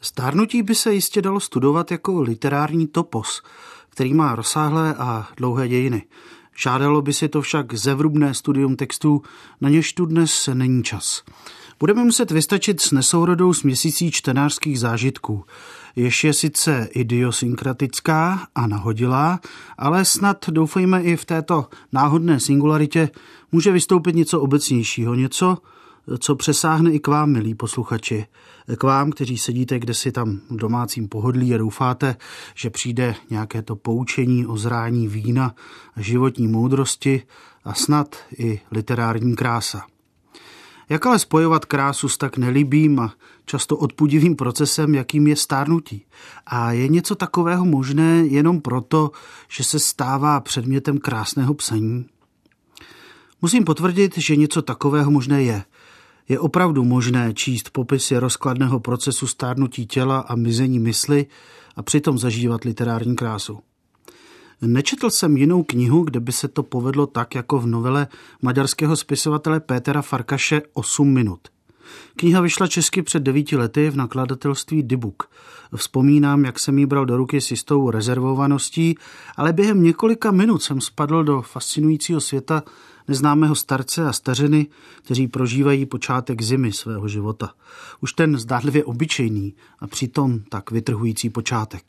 Stárnutí by se jistě dalo studovat jako literární topos, který má rozsáhlé a dlouhé dějiny. Žádalo by si to však zevrubné studium textů, na něž tu dnes není čas. Budeme muset vystačit s nesourodou směsící čtenářských zážitků. Jež je sice idiosynkratická a nahodilá, ale snad doufejme i v této náhodné singularitě může vystoupit něco obecnějšího, něco, co přesáhne i k vám, milí posluchači. K vám, kteří sedíte kdesi tam v domácím pohodlí a doufáte, že přijde nějaké to poučení o zrání vína a životní moudrosti a snad i literární krása. Jak ale spojovat krásu s tak nelibým a často odpudivým procesem, jakým je stárnutí? A je něco takového možné jenom proto, že se stává předmětem krásného psaní? Musím potvrdit, že něco takového možné je. Je opravdu možné číst popisy rozkladného procesu stárnutí těla a mizení mysli a přitom zažívat literární krásu. Nečetl jsem jinou knihu, kde by se to povedlo tak, jako v novele maďarského spisovatele Pétera Farkaše 8 minut. Kniha vyšla česky před 9 lety v nakladatelství Dybuk. Vzpomínám, jak jsem ji bral do ruky s jistou rezervovaností, ale během několika minut jsem spadl do fascinujícího světa neznámého starce a stařiny, kteří prožívají počátek zimy svého života. Už ten zdánlivě obyčejný a přitom tak vytrhující počátek.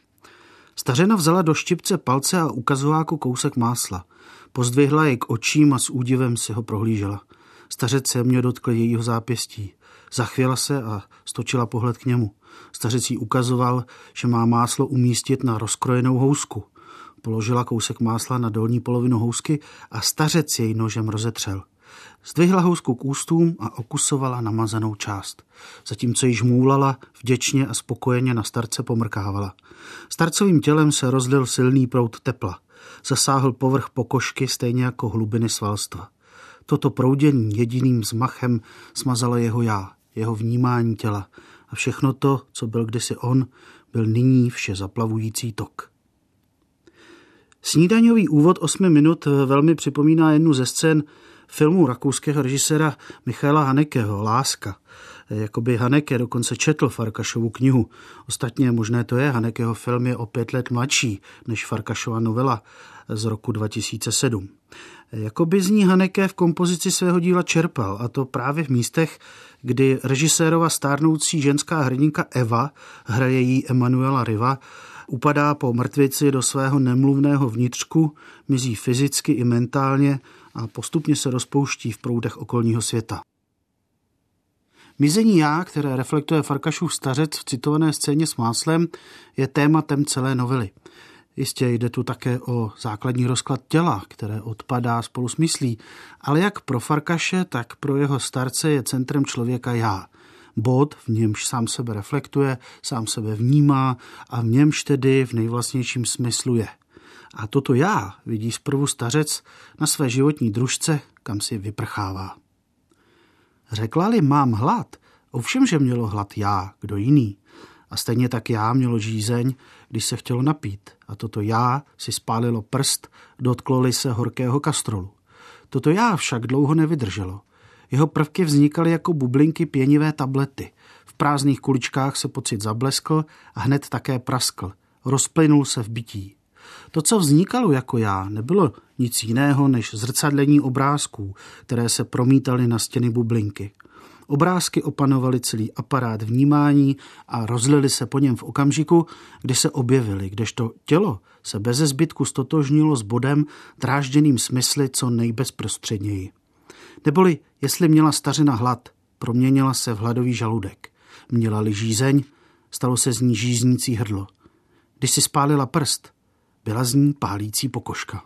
Stařena vzala do štěpce palce a ukazováku kousek másla. Pozdvihla jej k očím a s údivem si ho prohlížela. Stařec se mě dotkl jejího zápěstí. Zachvěla se a stočila pohled k němu. Stařec jí ukazoval, že má máslo umístit na rozkrojenou housku. Položila kousek másla na dolní polovinu housky a stařec jej nožem rozetřel. Zdvihla housku k ústům a okusovala namazanou část. Zatímco již můlala, vděčně a spokojeně na starce pomrkávala. Starcovým tělem se rozlil silný proud tepla. Zasáhl povrch pokožky stejně jako hlubiny svalstva. Toto proudění jediným vzmachem smazalo jeho já, jeho vnímání těla. A všechno to, co byl kdysi on, byl nyní vše zaplavující tok. Snídaňový úvod 8 minut velmi připomíná jednu ze scén filmu rakouského režiséra Michaela Hanekeho Láska. Jakoby Haneke dokonce četl Farkašovu knihu. Ostatně možné to je, Hanekeho film je o 5 let mladší než Farkašova novela z roku 2007. Jakoby z ní Haneke v kompozici svého díla čerpal, a to právě v místech, kdy režisérova stárnoucí ženská hrdinka Eva, hraje jí Emanuela Riva, upadá po mrtvici do svého nemluvného vnitřku, mizí fyzicky i mentálně a postupně se rozpouští v proudech okolního světa. Mizení já, které reflektuje Farkašův stařec v citované scéně s máslem, je tématem celé novely. Jistě jde tu také o základní rozklad těla, které odpadá spolu s myslí, ale jak pro Farkaše, tak pro jeho starce je centrem člověka já. Bod, v němž sám sebe reflektuje, sám sebe vnímá a v němž tedy v nejvlastnějším smyslu je. A toto já vidí zprvu stařec na své životní družce, kam si vyprchává. Řekla-li mám hlad, ovšem, že mělo hlad já, kdo jiný. A stejně tak já mělo žízeň, když se chtělo napít. A toto já si spálilo prst, dotklo-li se horkého kastrolu. Toto já však dlouho nevydrželo. Jeho prvky vznikaly jako bublinky pěnivé tablety. V prázdných kuličkách se pocit zableskl a hned také praskl. Rozplynul se v bytí. To, co vznikalo jako já, nebylo nic jiného než zrcadlení obrázků, které se promítaly na stěny bublinky. Obrázky opanovaly celý aparát vnímání a rozlily se po něm v okamžiku, kdy se objevily, kdežto tělo se beze zbytku stotožnilo s bodem drážděným smysly co nejbezprostředněji. Neboli, jestli měla stařena hlad, proměnila se v hladový žaludek. Měla-li žízeň, stalo se z ní žíznící hrdlo. Když si spálila prst, byla z ní pálící pokožka.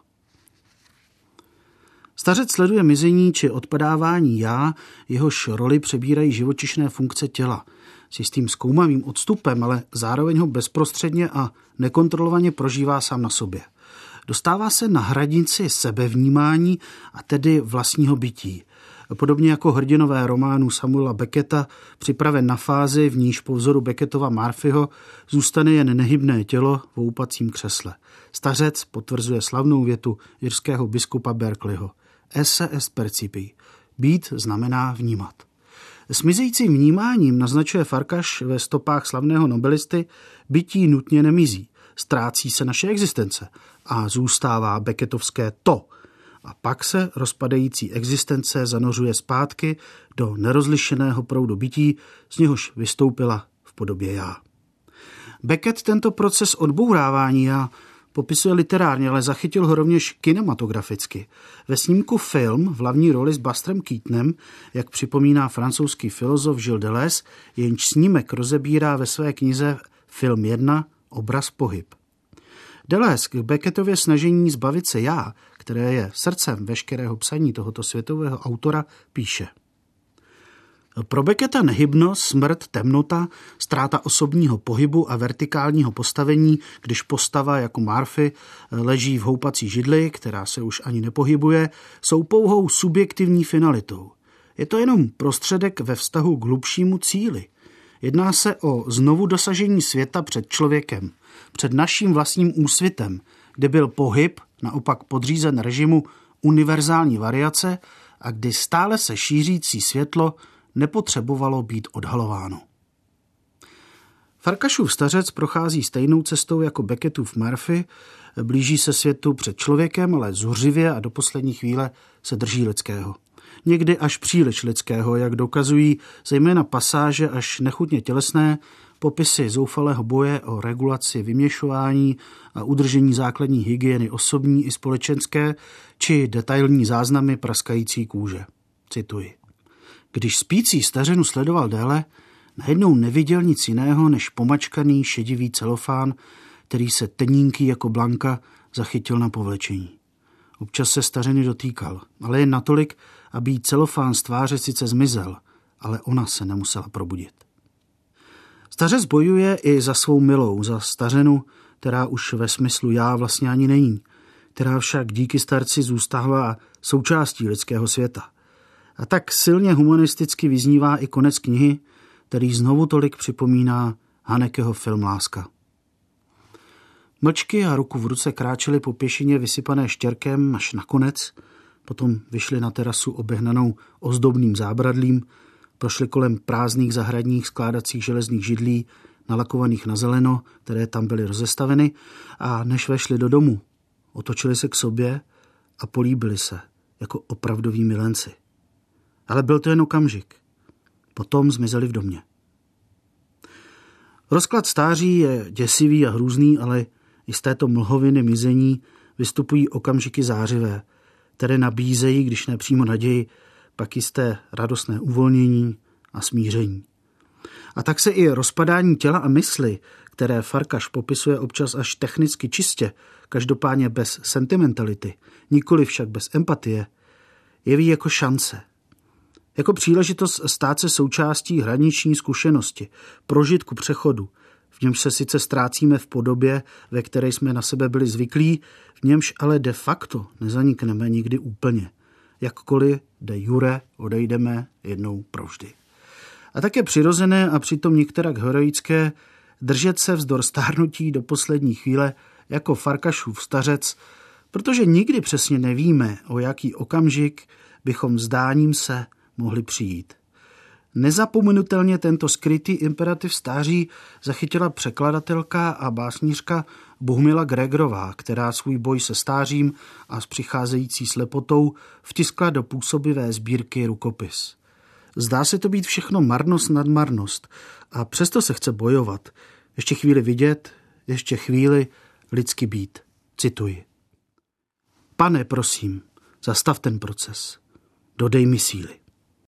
Stařec sleduje mizení či odpadávání já, jehož roli přebírají živočišné funkce těla. S jistým zkoumavým odstupem, ale zároveň ho bezprostředně a nekontrolovaně prožívá sám na sobě. Dostává se na hranici sebevnímání a tedy vlastního bytí. Podobně jako hrdinové románu Samuela Becketa, připraven na fázi, v níž po vzoru Becketova Murphyho zůstane jen nehybné tělo v houpacím křesle. Stařec potvrzuje slavnou větu irského biskupa Berkeleyho. Esse est percipi. Být znamená vnímat. Smizejícím vnímáním naznačuje Farkaš ve stopách slavného nobelisty: bytí nutně nemizí, ztrácí se naše existence a zůstává Beckettovské to. A pak se rozpadající existence zanořuje zpátky do nerozlišeného proudu bytí, z něhož vystoupila v podobě já. Beckett tento proces odbourávání já popisuje literárně, ale zachytil ho rovněž kinematograficky. Ve snímku Film v hlavní roli s Busterem Keatonem, jak připomíná francouzský filozof Gilles Deleuze, jenž snímek rozebírá ve své knize Film 1 Obraz pohyb. Deleuze k Beckettově snažení zbavit se já, které je srdcem veškerého psaní tohoto světového autora, píše: pro Becketta nehybnost, smrt, temnota, ztráta osobního pohybu a vertikálního postavení, když postava jako Murphy leží v houpací židli, která se už ani nepohybuje, jsou pouhou subjektivní finalitou. Je to jenom prostředek ve vztahu k hlubšímu cíli. Jedná se o znovu dosažení světa před člověkem, před naším vlastním úsvitem, kde byl pohyb naopak podřízen režimu univerzální variace a kdy stále se šířící světlo nepotřebovalo být odhalováno. Farkašův stařec prochází stejnou cestou jako Beckettův Murphy, blíží se světu před člověkem, ale zuřivě a do poslední chvíle se drží lidského. Někdy až příliš lidského, jak dokazují zejména pasáže až nechutně tělesné, popisy zoufalého boje o regulaci vyměšování a udržení základní hygieny osobní i společenské, či detailní záznamy praskající kůže. Cituji. Když spící stařenu sledoval déle, najednou neviděl nic jiného než pomačkaný šedivý celofán, který se tenínký jako Blanka zachytil na povlečení. Občas se stařeny dotýkal, ale jen natolik, aby jí celofán z tváře sice zmizel, ale ona se nemusela probudit. Stařec bojuje i za svou milou, za stařenu, která už ve smyslu já vlastně ani není, která však díky starci zůstává součástí lidského světa. A tak silně humanisticky vyznívá i konec knihy, který znovu tolik připomíná Hanekeho film Láska. Mlčky a ruku v ruce kráčeli po pěšině vysypané štěrkem až nakonec, potom vyšli na terasu obehnanou ozdobným zábradlím, prošli kolem prázdných zahradních skládacích železných židlí, nalakovaných na zeleno, které tam byly rozestaveny, a než vešli do domu, otočili se k sobě a políbili se jako opravdoví milenci. Ale byl to jen okamžik. Potom zmizeli v domě. Rozklad stáří je děsivý a hrůzný, ale i z této mlhoviny mizení vystupují okamžiky zářivé, které nabízejí, když ne přímo naději, pak jisté radostné uvolnění a smíření. A tak se i rozpadání těla a mysli, které Farkaš popisuje občas až technicky čistě, každopádně bez sentimentality, nikoli však bez empatie, jeví jako šance. Jako příležitost stát se součástí hraniční zkušenosti, prožitku přechodu, v němž se sice ztrácíme v podobě, ve které jsme na sebe byli zvyklí, v němž ale de facto nezanikneme nikdy úplně. Jakkoliv de jure odejdeme jednou provždy. A tak je přirozené a přitom některak heroické držet se vzdor stárnutí do poslední chvíle jako Farkašův stařec, protože nikdy přesně nevíme, o jaký okamžik bychom vzdáním se mohli přijít. Nezapomenutelně tento skrytý imperativ stáří zachytila překladatelka a básnířka Bohumila Gregorová, která svůj boj se stářím a s přicházející slepotou vtiskla do působivé sbírky Rukopis. Zdá se to být všechno marnost nad marnost a přesto se chce bojovat. Ještě chvíli vidět, ještě chvíli lidsky být. Cituji. Pane, prosím, zastav ten proces. Dodej mi síly.